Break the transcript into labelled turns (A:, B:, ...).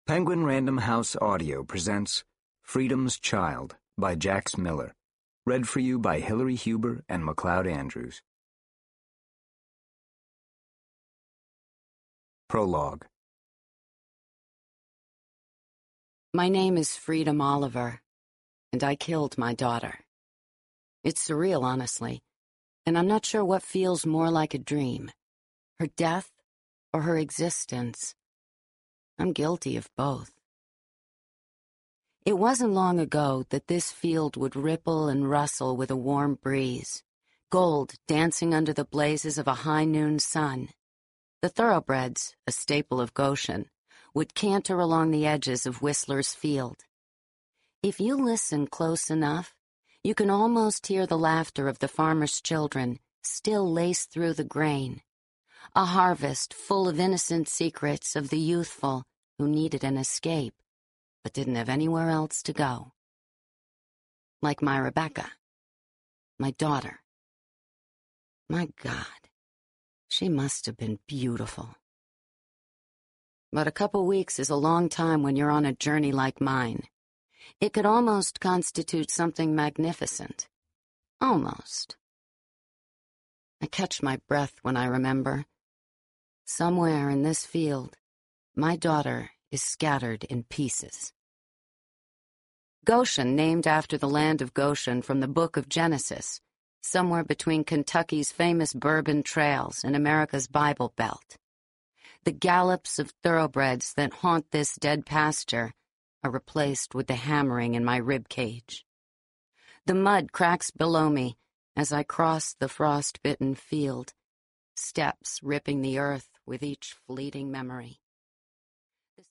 A: Penguin Random House Audio presents Freedom's Child by Jax Miller, read for you by Hillary Huber and McLeod Andrews. Prologue.
B: My name is Freedom Oliver, and I killed my daughter. It's surreal, honestly, and I'm not sure what feels more like a dream, her death or her existence. I'm guilty of both. It wasn't long ago that this field would ripple and rustle with a warm breeze, gold dancing under the blazes of a high noon sun. The thoroughbreds, a staple of Goshen, would canter along the edges of Whistler's Field. If you listen close enough, you can almost hear the laughter of the farmers' children still laced through the grain, a harvest full of innocent secrets of the youthful who needed an escape, but didn't have anywhere else to go. Like my Rebecca, my daughter. My God, she must have been beautiful. But a couple weeks is a long time when you're on a journey like mine. It could almost constitute something magnificent. Almost. I catch my breath when I remember. Somewhere in this field, my daughter is scattered in pieces. Goshen, named after the land of Goshen from the Book of Genesis, somewhere between Kentucky's famous Bourbon Trails and America's Bible Belt. The gallops of thoroughbreds that haunt this dead pasture are replaced with the hammering in my rib cage. The mud cracks below me as I cross the frost-bitten field, steps ripping the earth with each fleeting memory.